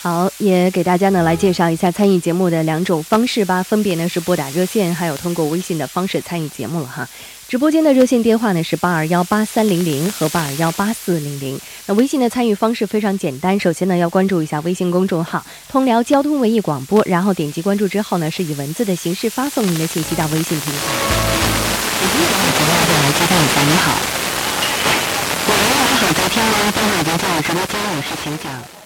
好，也给大家呢来介绍一下参与节目的2种方式吧，分别呢是拨打热线，还有通过微信的方式参与节目了哈。直播间的热线电话呢是8218300和8218400。那微信的参与方式非常简单，首先呢要关注一下微信公众号通辽交通文艺广播，然后点击关注之后呢是以文字的形式发送您的信息到微信平台。 来接待一下，你好。好，昨天呢，待会儿就进入直播间，有事请讲。